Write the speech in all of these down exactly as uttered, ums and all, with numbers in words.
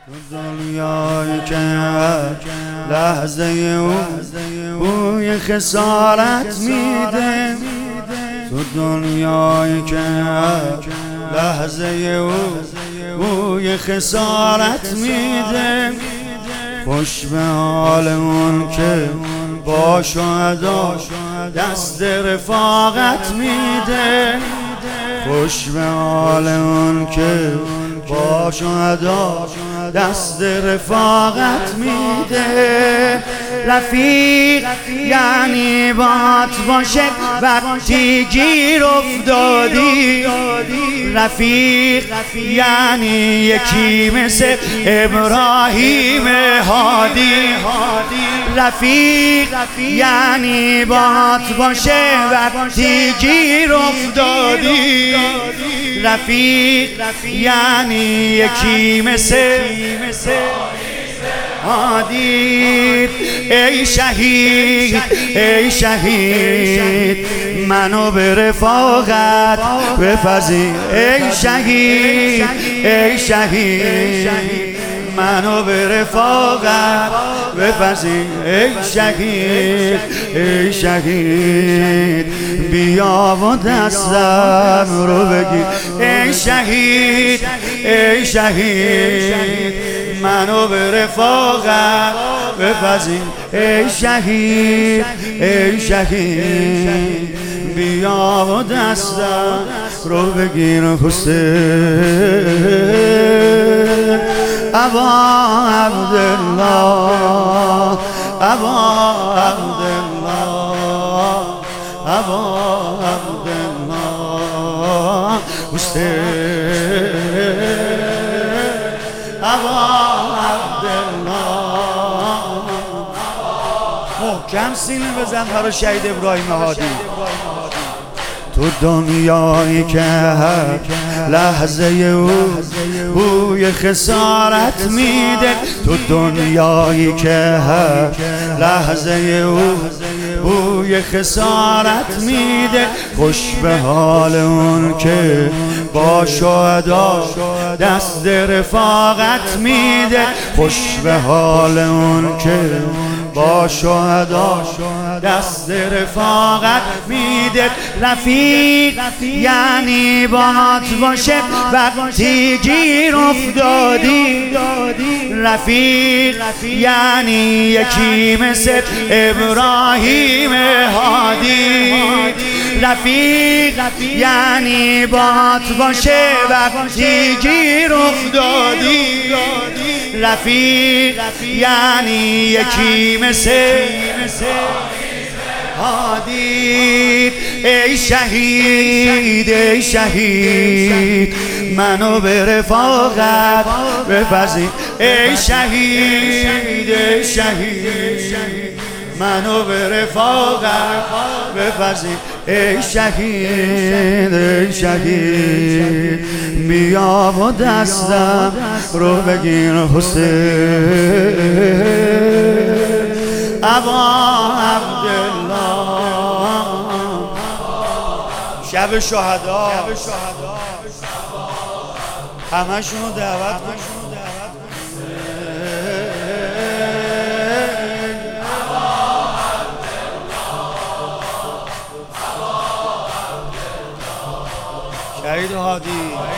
دنیایی که لحظه او بوی خسارت میده، تو دنیایی که لحظه او بوی خسارت میده، خوش به حال اون که با شهدا دست رفاقت میده، خوش به حال اون که با شهدا دست رفاقت میده. رفیق یعنی بات باشه وقتی گیر افتادی، رفیق یعنی یکی مثل ابراهیم هادی، رفیق یعنی بات باشه وقتی گیر افتادی، رفیق یعنی یکی مثل هادی. ای شهید ای شهید منو به رفاقت بپذیر، ای شهید ای شهید منو به رفاقت بپذیر، ای شهید ای شهید بیا و دستم رو بگیر، ای شهید ای شهید منو به رفاقت بپذیر، ای شهید ای شهید بیا و دستم رو بگیر. حسین ابا عبدالله ابا عبدالله ابا عبدالله حسین ابا عبدالله. محکم سینه بزن برای شهید ابراهیم هادی. تو دنیایی که لحظه او بوی خسارت میده، تو دنیایی که لحظه او بوی خسارت میده، خوش به حال اون که با شهدا دست رفاقت میده، خوش به حال اون که با شهدا دست رفاقت میده. رفیق یعنی بات باشه وقتی گیر افتادی، رفیق یعنی یکی مثل ابراهیم هادی، رفیق یعنی بات باشه وقتی گیر افتادی، رفیق یعنی یکی مثل هادی. ای شهید ای شهید منو به رفاقت بپذیر، ای شهید ای شهید منو به رفاقت بپذیر، ای شهید ای شهید بیا و دستم رو بگیر. حسین ابا عبدالله شب شهدا همشونو دعوت کن. شهید هادی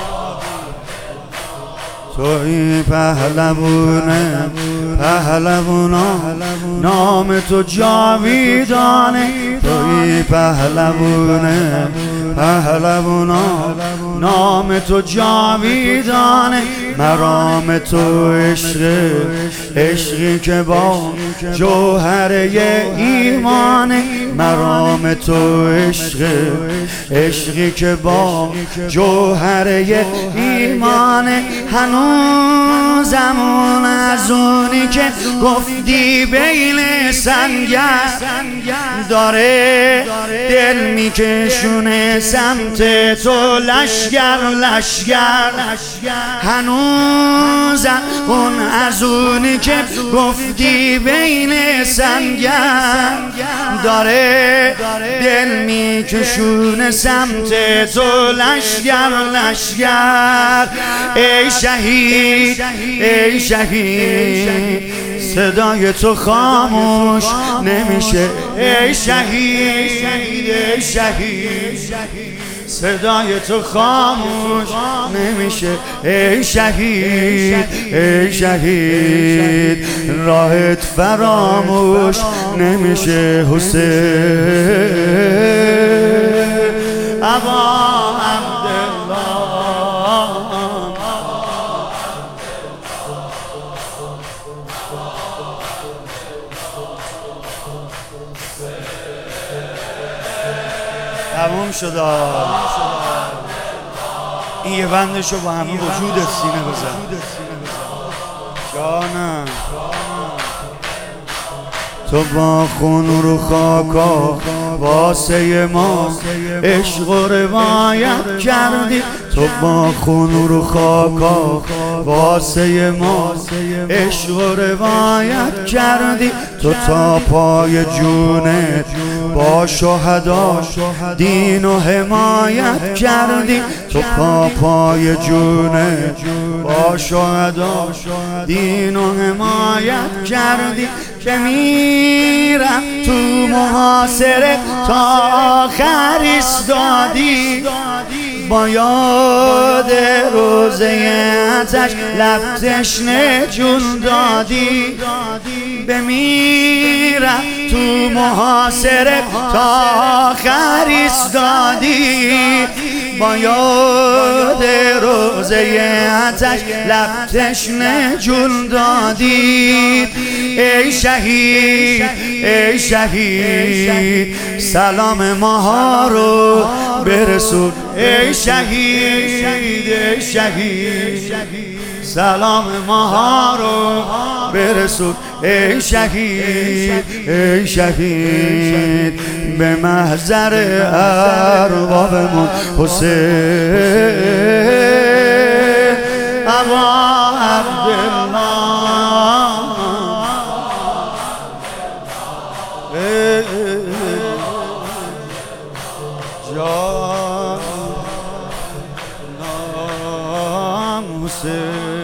توی پهلوونه پهلوونا نام تو جاویدانه، توی پهلوونه پهلوونا نام تو جاویدانه، مرام تو عشق عشقی که با جوهره ایمانه، مرام تو عشق عشقی که با جوهره ایمانه، هنوزمونه از اونی که گفتی بین سنگر داره دل میکشونه سمت تو لشگر لشگر هنوزم اون از اونی که گفتی بین سنگر داره دل میکشونه سمت تو لشگر لشگر ای شهید ای شهید صدای تو خاموش نمیشه ای شهید ای شهید صدای تو خاموش نمیشه ای شهید ای شهید راحت فراموش نمیشه حسین ابا تموم شد. این یه بندشو با همه وجود سینه بزن جانم. تو با خون رو خاکا واسه ما عشق و روایت کردی تو با خون رو خاکا واسه ما عشق و روایت کردی تو تا پای جونت با شهدا دین و حمایت کردی تو پا پای جونت با شهدا دین و حمایت کردی که میرم تو محاصره تا آخر ایستادی با یاد روزه آتش لب تشنه جون دادی بمیرم تو محاصره تا آخر ایستادی با یاد روزه آتش لب تشنه جون دادی ای شهید ای شهید سلام ماها رو برسون ای شهید ای شهید سلام ماها رو برسون ای شهید ای شهید به محضر اربابمون حسین ابا عبدالله جان حسین